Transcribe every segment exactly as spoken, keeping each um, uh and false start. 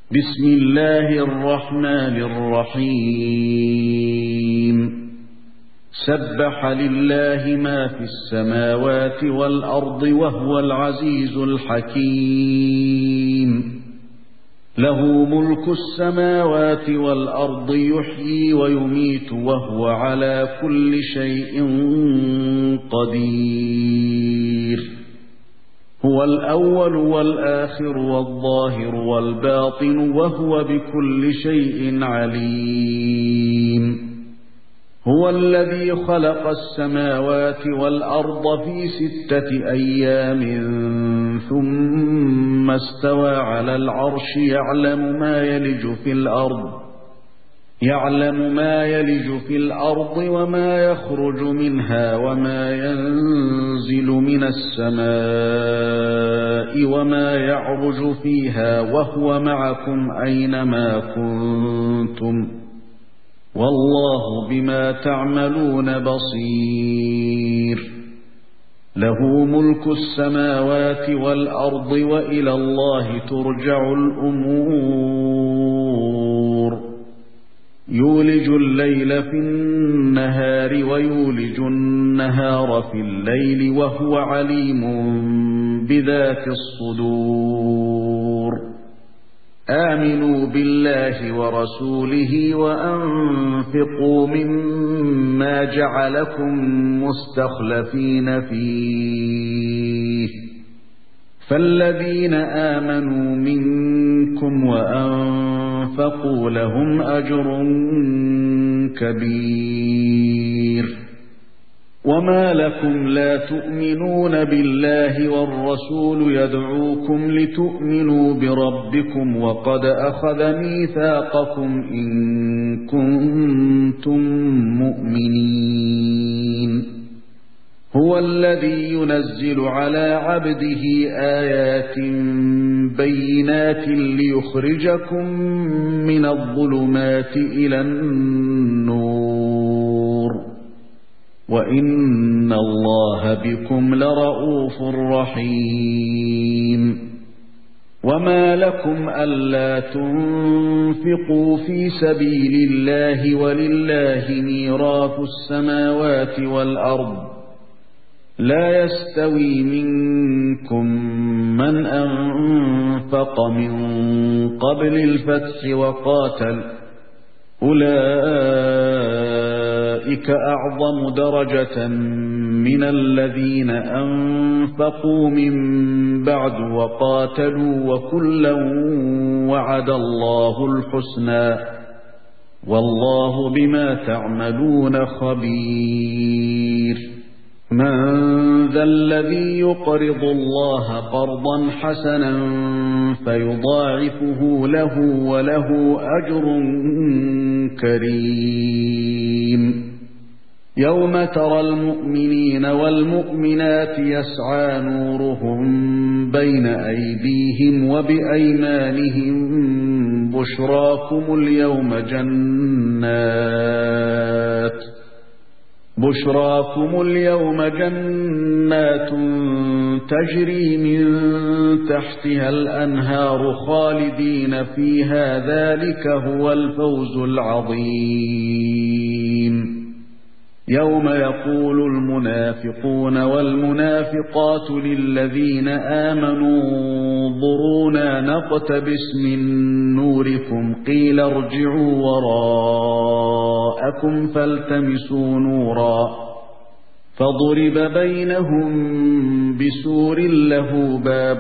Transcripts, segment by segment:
بسم الله الرحمن الرحيم سبح لله ما في السماوات والأرض وهو العزيز الحكيم له ملك السماوات والأرض يحيي ويميت وهو على كل شيء قدير هو الأول والآخر والظاهر والباطن وهو بكل شيء عليم هو الذي خلق السماوات والأرض في ستة أيام ثم استوى على العرش يعلم ما يلج في الأرض يعلم ما يلج في الأرض وما يخرج منها وما ينزل من السماء وما يعرج فيها وهو معكم أينما كنتم والله بما تعملون بصير له ملك السماوات والأرض وإلى الله ترجع الأمور يولج الليل في النهار ويولج النهار في الليل وهو عليم بذات الصدور آمنوا بالله ورسوله وأنفقوا مما جعلكم مستخلفين فيه فالذين آمنوا منكم وأنفقوا لهم أجر كبير وما لكم لا تؤمنون بالله والرسول يدعوكم لتؤمنوا بربكم وقد أخذ ميثاقكم إن كنتم مؤمنين هو الذي ينزل على عبده آيات بينات ليخرجكم من الظلمات إلى النور وإن الله بكم لرءوف رحيم وما لكم ألا تنفقوا في سبيل الله ولله ميراث السماوات والأرض لا يستوي منكم من أنفق من قبل الفتح وقاتل أولئك أعظم درجة من الذين أنفقوا من بعد وقاتلوا وكلا وعد الله الحسنى والله بما تعملون خبير من ذا الذي يقرض الله قرضا حسنا فيضاعفه له وله أجر كريم يوم ترى المؤمنين والمؤمنات يسعى نورهم بين أيديهم وبأيمانهم بشراكم اليوم جنات بشراكم اليوم جنات تجري من تحتها الأنهار خالدين فيها ذلك هو الفوز العظيم يوم يقول المنافقون والمنافقات للذين آمنوا انظرونا نقتبس من نوركم قيل ارجعوا وراءكم فالتمسوا نورا فضرب بينهم بسور له باب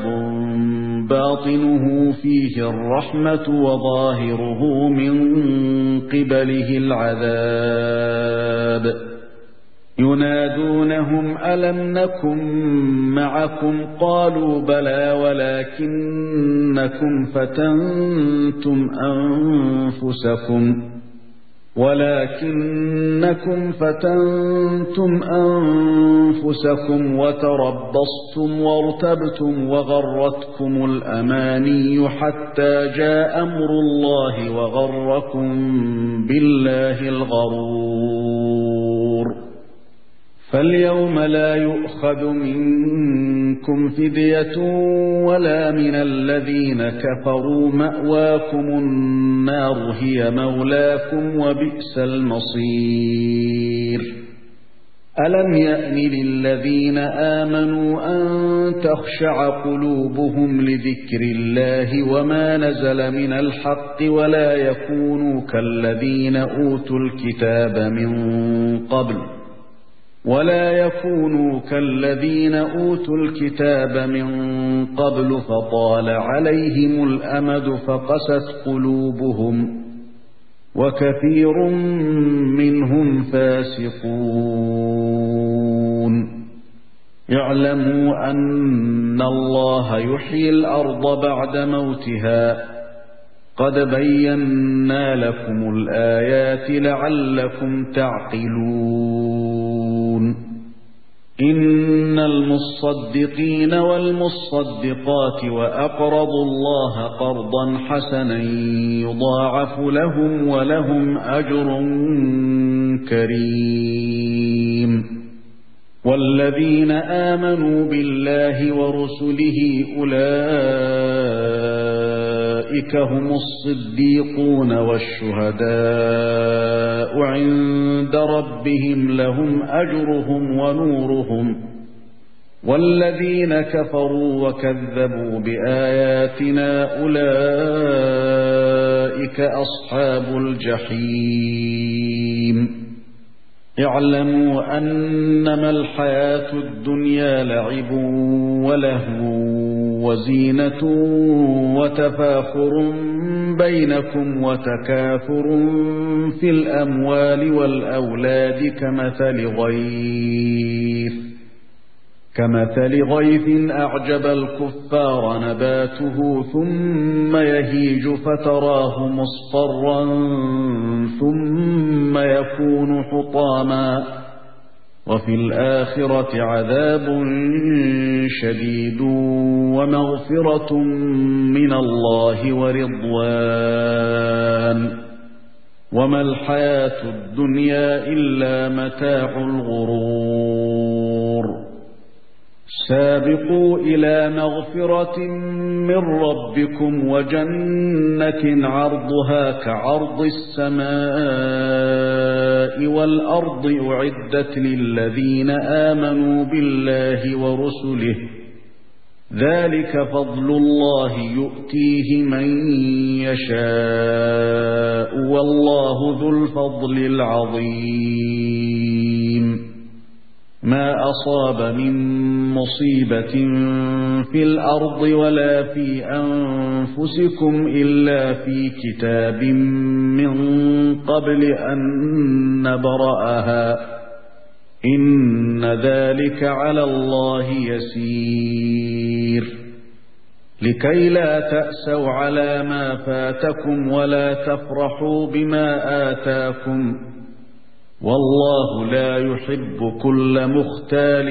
باطنه فيه الرحمة وظاهره من قبله العذاب ينادونهم ألم نكن معكم قالوا بلى ولكنكم فتنتم أنفسكم ولكنكم فتنتم أنفسكم وتربصتم وارتبتم وغرتكم الأماني حتى جاء أمر الله وغركم بالله الغرور فاليوم لا يؤخذ منكم فدية ولا من الذين كفروا، مأواكم النار هي مولاكم وبئس المصير. ألم يأن للذين آمنوا أن تخشع قلوبهم لذكر الله وما نزل من الحق ولا يكونوا كالذين أوتوا الكتاب من قبل ولا يكونوا كالذين أوتوا الكتاب من قبل فطال عليهم الأمد فقست قلوبهم وكثير منهم فاسقون. اعلموا أن الله يحيي الأرض بعد موتها، قد بينا لكم الآيات لعلكم تعقلون. إن المصدقين والمصدقات وأقرضوا الله قرضا حسنا يضاعف لهم ولهم أجر كريم. والذين آمنوا بالله ورسله أولئك هم الصديقون والشهداء عند ربهم لهم أجرهم ونورهم. والذين كفروا وكذبوا بآياتنا أولئك أصحاب الجحيم. اعلموا أنما الحياة الدنيا لعب ولهو وزينة وتفاخر بينكم وتكاثر في الأموال والأولاد كمثل غيث كمثل غيث أعجب الكفار نباته ثم يهيج فتراه مصفرا ثم يكون حطاما وفي الآخرة عذاب شديد ومغفرة من الله ورضوان، وما الحياة الدنيا إلا متاع الغرور. سابقوا إلى مغفرة من ربكم وجنة عرضها كعرض السماء والأرض أعدت للذين آمنوا بالله ورسله، ذلك فضل الله يؤتيه من يشاء والله ذو الفضل العظيم. ما أصاب من مصيبة في الأرض ولا في أنفسكم إلا في كتاب من قبل أن نبرأها، إن ذلك على الله يسير. لكي لا تأسوا على ما فاتكم ولا تفرحوا بما آتاكم، والله لا يحب كل مختال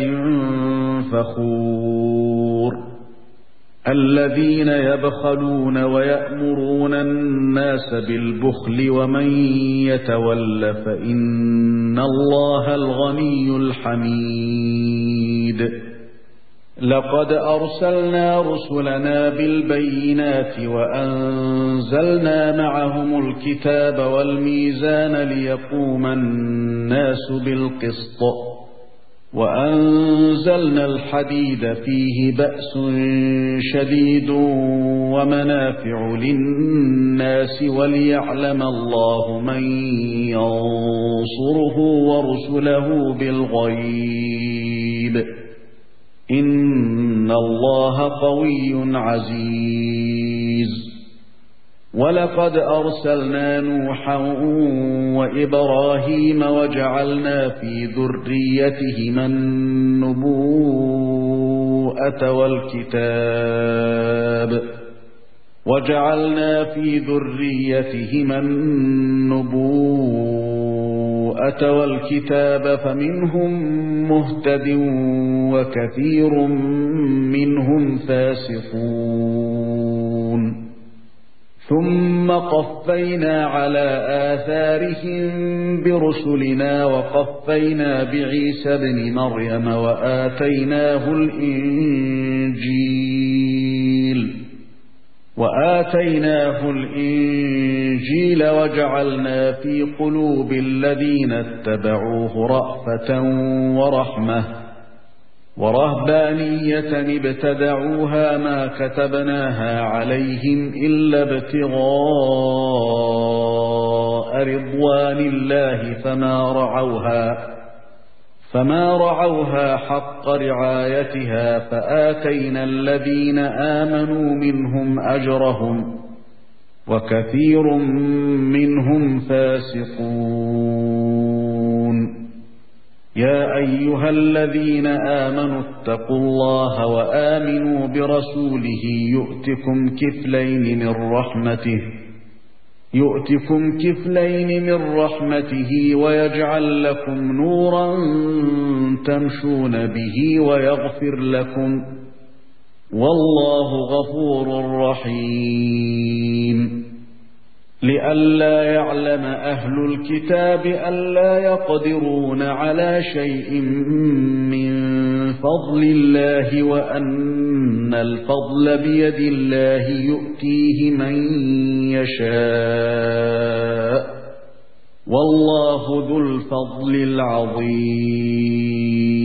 فخور. الذين يبخلون ويأمرون الناس بالبخل ومن يتول فإن الله الغني الحميد. لقد أرسلنا رسلنا بالبينات وأنزلنا معهم الكتاب والميزان ليقوم الناس بالقسط، وأنزلنا الحديد فيه بأس شديد ومنافع للناس وليعلم الله من ينصره ورسله بالغيب، إن الله قوي عزيز. ولقد أرسلنا نوحا وإبراهيم وجعلنا في ذريتهما النبوءة والكتاب وجعلنا في ذريتهما النبوءة والكتاب فمنهم مهتد وكثير منهم فاسقون. ثم قفينا على آثارهم برسلنا وقفينا بعيسى ابن مريم وآتيناه الإنجيل وآتيناه الإنجيل وجعلنا في قلوب الذين اتبعوه رأفة ورحمة ورهبانية ابتدعوها ما كتبناها عليهم إلا ابتغاء رضوان الله فما رعوها فما رعوها حق رعايتها فآتينا الذين آمنوا منهم أجرهم وكثير منهم فاسقون يا أيها الذين آمنوا اتقوا الله وآمنوا برسوله يؤتكم كفلين من رحمته يؤتكم كفلين من رحمته ويجعل لكم نورا تمشون به ويغفر لكم والله غفور رحيم لئلا يعلم أهل الكتاب ألا يقدرون على شيء من فضل الله وأن الفضل بيد الله يؤتيه من يشاء والله ذو الفضل العظيم